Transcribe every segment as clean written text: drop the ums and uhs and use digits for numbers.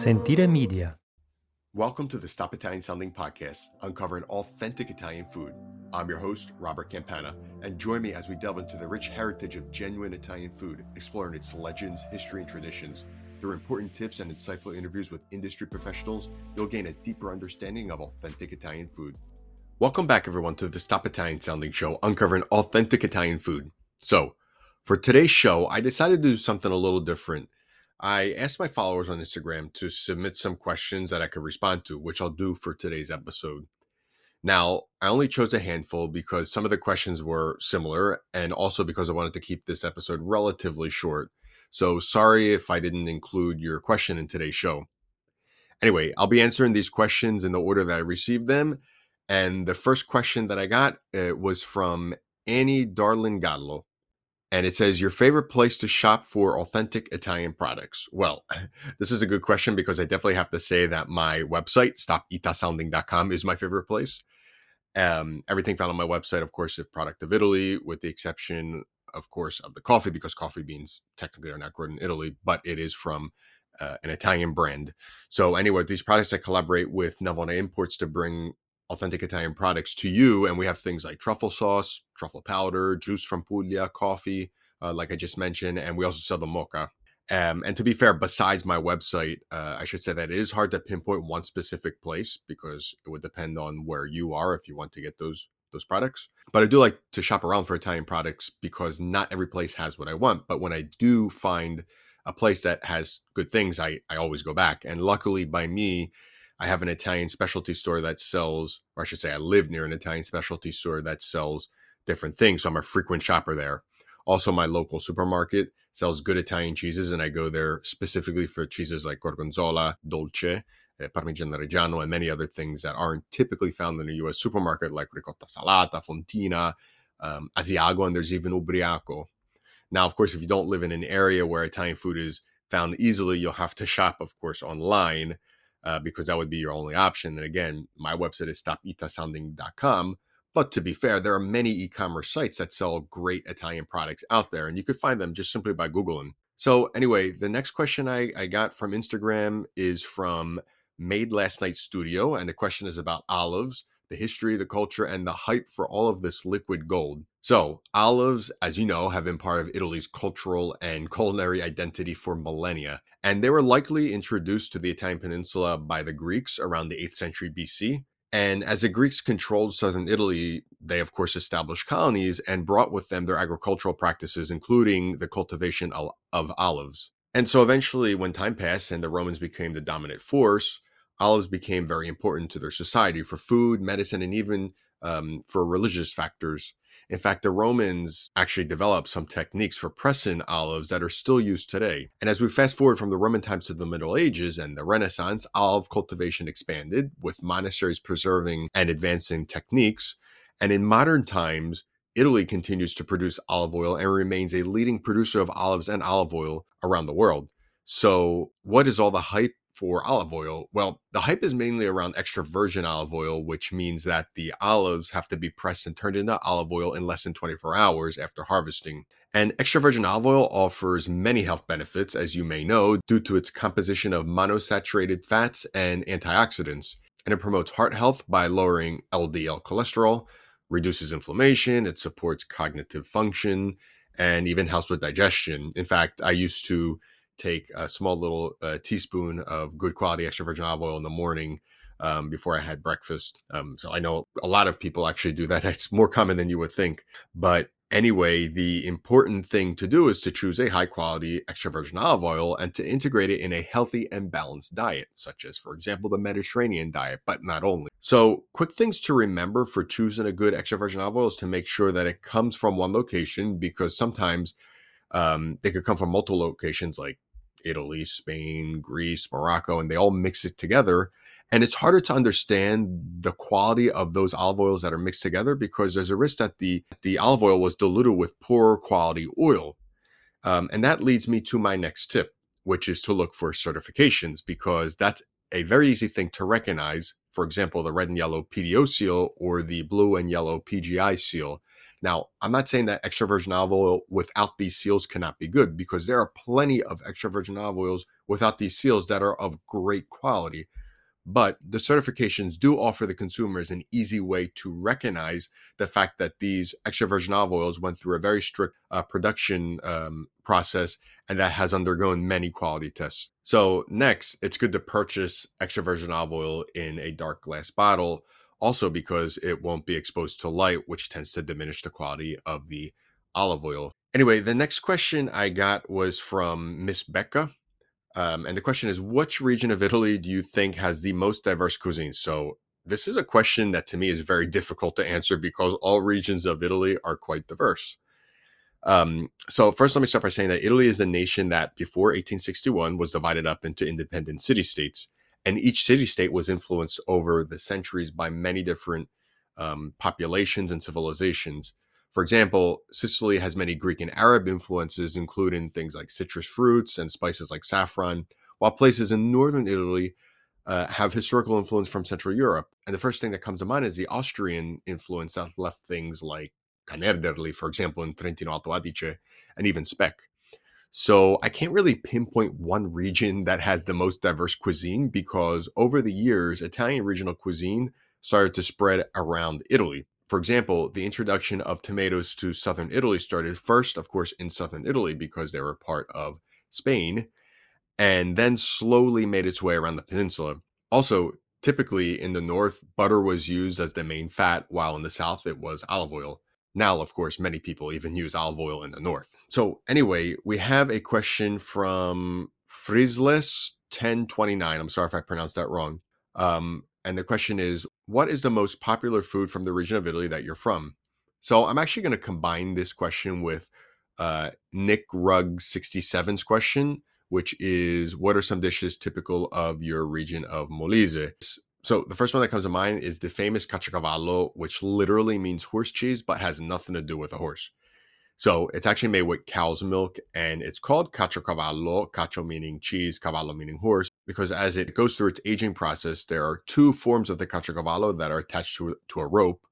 Sentire Media. Welcome to the Stop Italian Sounding podcast, uncovering authentic Italian food. I'm your host, Robert Campana, and join me as we delve into the rich heritage of genuine Italian food, exploring its legends, history, and traditions. Through important tips and insightful interviews with industry professionals, you'll gain a deeper understanding of authentic Italian food. Welcome back, everyone, to the Stop Italian Sounding show, uncovering authentic Italian food. So, for today's show, I decided to do something a little different. I asked my followers on Instagram to submit some questions that I could respond to, which I'll do for today's episode. Now, I only chose a handful because some of the questions were similar and also because I wanted to keep this episode relatively short. So sorry if I didn't include your question in today's show. Anyway, I'll be answering these questions in the order that I received them. And the first question that I got was from Annie Darlin Gallo. And it says, your favorite place to shop for authentic Italian products? Well, this is a good question because I definitely have to say that my website, stopitasounding.com, is my favorite place. Everything found on my website, of course, is product of Italy, with the exception, of course, of the coffee, because coffee beans technically are not grown in Italy, but it is from an Italian brand. So anyway, these products I collaborate with Navona Imports to bring authentic Italian products to you. And we have things like truffle sauce, truffle powder, juice from Puglia, coffee, like I just mentioned. And we also sell the mocha. And to be fair, besides my website, I should say that it is hard to pinpoint one specific place because it would depend on where you are if you want to get those products. But I do like to shop around for Italian products because not every place has what I want. But when I do find a place that has good things, I always go back. And luckily by me, I have an Italian specialty store that sells, or I should say I live near an Italian specialty store that sells different things. So I'm a frequent shopper there. Also, my local supermarket sells good Italian cheeses, and I go there specifically for cheeses like Gorgonzola, Dolce, Parmigiano Reggiano, and many other things that aren't typically found in a U.S. supermarket like Ricotta Salata, Fontina, Asiago, and there's even Ubriaco. Now, of course, if you don't live in an area where Italian food is found easily, you'll have to shop, of course, online. Because that would be your only option. And again, my website is stopitasounding.com. But to be fair, there are many e-commerce sites that sell great Italian products out there, and you could find them just simply by Googling. So anyway, the next question I got from Instagram is from Made Last Night Studio, and the question is about olives, the history, the culture, and the hype for all of this liquid gold. So olives, as you know, have been part of Italy's cultural and culinary identity for millennia, and they were likely introduced to the Italian peninsula by the Greeks around the 8th century BC. And as the Greeks controlled southern Italy, they, of course, established colonies and brought with them their agricultural practices, including the cultivation of olives. And so eventually, when time passed and the Romans became the dominant force, olives became very important to their society for food, medicine, and even for religious factors. In fact, the Romans actually developed some techniques for pressing olives that are still used today. And as we fast forward from the Roman times to the Middle Ages and the Renaissance, olive cultivation expanded, with monasteries preserving and advancing techniques. And in modern times, Italy continues to produce olive oil and remains a leading producer of olives and olive oil around the world. So what is all the hype for olive oil? Well, the hype is mainly around extra virgin olive oil, which means that the olives have to be pressed and turned into olive oil in less than 24 hours after harvesting. And extra virgin olive oil offers many health benefits, as you may know, due to its composition of monosaturated fats and antioxidants. And it promotes heart health by lowering LDL cholesterol, reduces inflammation, it supports cognitive function, and even helps with digestion. In fact, I used to take a small little teaspoon of good quality extra virgin olive oil in the morning before I had breakfast. So I know a lot of people actually do that. It's more common than you would think. But anyway, the important thing to do is to choose a high quality extra virgin olive oil and to integrate it in a healthy and balanced diet, such as, for example, the Mediterranean diet, but not only. So quick things to remember for choosing a good extra virgin olive oil is to make sure that it comes from one location, because sometimes they could come from multiple locations like Italy, Spain, Greece, Morocco, and they all mix it together. And it's harder to understand the quality of those olive oils that are mixed together because there's a risk that the olive oil was diluted with poor quality oil. And that leads me to my next tip, which is to look for certifications, because that's a very easy thing to recognize. For example, the red and yellow PDO seal or the blue and yellow PGI seal. Now, I'm not saying that extra virgin olive oil without these seals cannot be good, because there are plenty of extra virgin olive oils without these seals that are of great quality. But the certifications do offer the consumers an easy way to recognize the fact that these extra virgin olive oils went through a very strict production process, and that has undergone many quality tests. So next, it's good to purchase extra virgin olive oil in a dark glass bottle, also because it won't be exposed to light, which tends to diminish the quality of the olive oil. Anyway, the next question I got was from Miss Becca. And the question is, which region of Italy do you think has the most diverse cuisine? So this is a question that to me is very difficult to answer, because all regions of Italy are quite diverse. So first, let me start by saying that Italy is a nation that before 1861 was divided up into independent city-states. And each city-state was influenced over the centuries by many different populations and civilizations. For example, Sicily has many Greek and Arab influences, including things like citrus fruits and spices like saffron, while places in northern Italy have historical influence from Central Europe. And the first thing that comes to mind is the Austrian influence that left things like Canerderli, for example, in Trentino Alto Adige, and even Speck. So I can't really pinpoint one region that has the most diverse cuisine, because over the years, Italian regional cuisine started to spread around Italy. For example, the introduction of tomatoes to southern Italy started first, of course, in southern Italy because they were part of Spain, and then slowly made its way around the peninsula. Also, typically in the north, butter was used as the main fat, while in the south it was olive oil. Now, of course, many people even use olive oil in the north. So anyway, we have a question from Frisles1029. I'm sorry if I pronounced that wrong. And the question is, what is the most popular food from the region of Italy that you're from? So I'm actually going to combine this question with Nick Rugg 67's question, which is, what are some dishes typical of your region of Molise? So the first one that comes to mind is the famous caciocavallo, which literally means horse cheese, but has nothing to do with a horse. So it's actually made with cow's milk, and it's called caciocavallo, cacio meaning cheese, cavallo meaning horse, because as it goes through its aging process, there are two forms of the caciocavallo that are attached to a rope,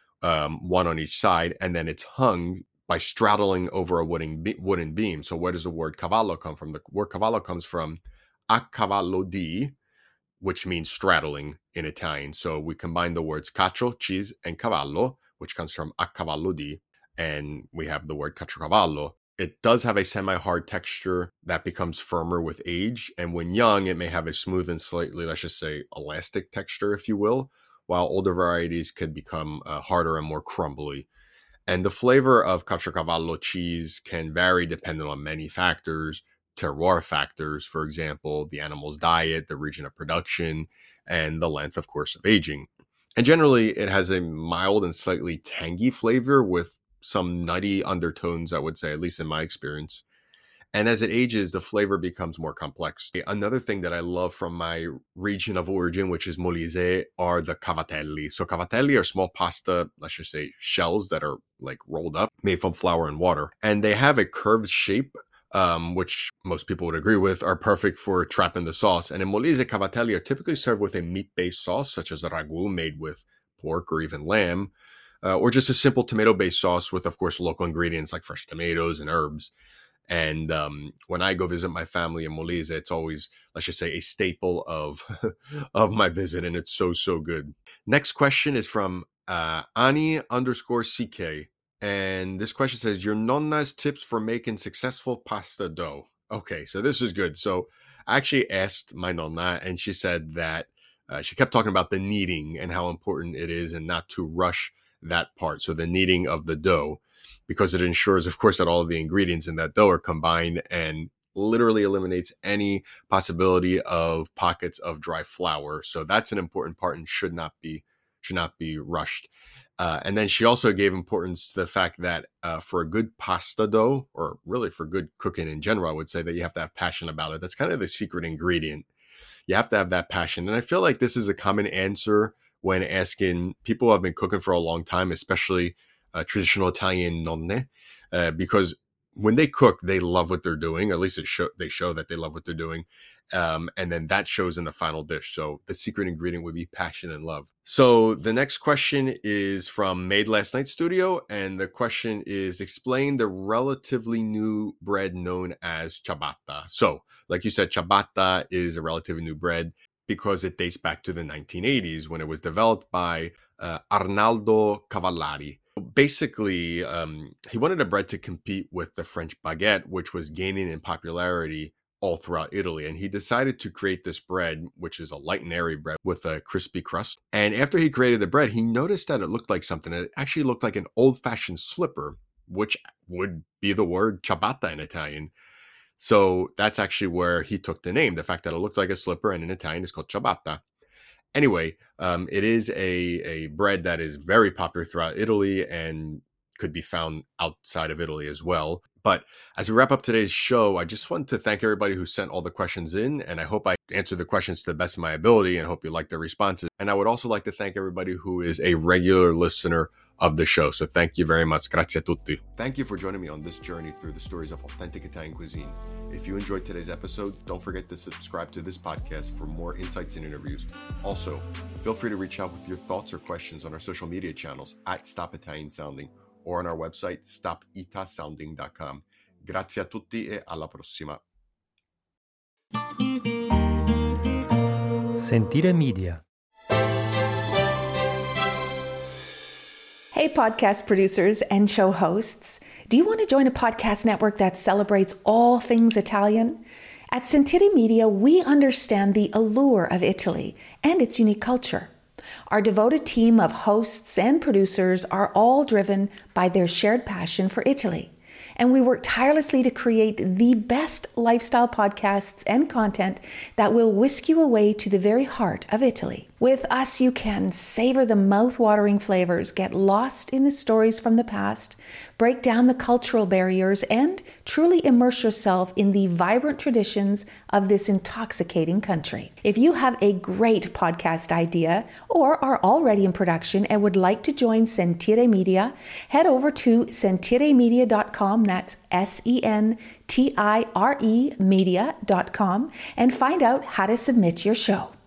one on each side, and then it's hung by straddling over a wooden beam. So where does the word cavallo come from? The word cavallo comes from a cavallo di, which means straddling in Italian. So we combine the words cacio, cheese, and cavallo, which comes from a cavallo di, and we have the word caciocavallo. It does have a semi-hard texture that becomes firmer with age, and when young, it may have a smooth and slightly, let's just say, elastic texture, if you will, while older varieties could become harder and more crumbly. And the flavor of Caciocavallo cheese can vary depending on many factors, terroir factors, for example, the animal's diet, the region of production, and the length, of course, of aging. And generally, it has a mild and slightly tangy flavor with some nutty undertones, I would say, at least in my experience. And as it ages, the flavor becomes more complex. Another thing that I love from my region of origin, which is Molise, are the cavatelli. So cavatelli are small pasta, let's just say shells that are like rolled up, made from flour and water. And they have a curved shape, which most people would agree with, are perfect for trapping the sauce. And in Molise, cavatelli are typically served with a meat-based sauce, such as a ragu made with pork or even lamb, or just a simple tomato-based sauce with, of course, local ingredients like fresh tomatoes and herbs. And when I go visit my family in Molise, it's always, let's just say, a staple of of my visit, and it's so good. Next question is from Ani_CK, and this question says, "Your nonna's tips for making successful pasta dough." Okay, so this is good. So I actually asked my nonna, and she said that she kept talking about the kneading and how important it is, and not to rush that part. So the kneading of the dough, because it ensures, of course, that all of the ingredients in that dough are combined and literally eliminates any possibility of pockets of dry flour. So that's an important part and should not be rushed. And then she also gave importance to the fact that for a good pasta dough, or really for good cooking in general, I would say that you have to have passion about it. That's kind of the secret ingredient. You have to have that passion. And I feel like this is a common answer when asking people who have been cooking for a long time, especially traditional Italian nonne, because when they cook, they love what they're doing. At least they show that they love what they're doing. And then that shows in the final dish. So the secret ingredient would be passion and love. So the next question is from Made Last Night Studio. And the question is, explain the relatively new bread known as ciabatta. So like you said, ciabatta is a relatively new bread because it dates back to the 1980s when it was developed by Arnaldo Cavallari. Basically, he wanted a bread to compete with the French baguette, which was gaining in popularity all throughout Italy. And he decided to create this bread, which is a light and airy bread with a crispy crust. And after he created the bread, he noticed that it looked like something. It actually looked like an old-fashioned slipper, which would be the word ciabatta in Italian. So that's actually where he took the name, the fact that it looked like a slipper, and in Italian it's called ciabatta. Anyway, it is a bread that is very popular throughout Italy and could be found outside of Italy as well. But as we wrap up today's show, I just want to thank everybody who sent all the questions in, and I hope I answered the questions to the best of my ability, and I hope you liked the responses. And I would also like to thank everybody who is a regular listener of the show. So thank you very much. Grazie a tutti. Thank you for joining me on this journey through the stories of authentic Italian cuisine. If you enjoyed today's episode, don't forget to subscribe to this podcast for more insights and interviews. Also, feel free to reach out with your thoughts or questions on our social media channels at Stop Italian Sounding or on our website, stopitasounding.com. Grazie a tutti e alla prossima. Sentire Media. Hey, podcast producers and show hosts. Do you want to join a podcast network that celebrates all things Italian? At Sentire Media, we understand the allure of Italy and its unique culture. Our devoted team of hosts and producers are all driven by their shared passion for Italy. And we work tirelessly to create the best lifestyle podcasts and content that will whisk you away to the very heart of Italy. With us, you can savor the mouth-watering flavors, get lost in the stories from the past, break down the cultural barriers, and truly immerse yourself in the vibrant traditions of this intoxicating country. If you have a great podcast idea or are already in production and would like to join Sentire Media, head over to sentiremedia.com, that's SENTIRE media.com, and find out how to submit your show.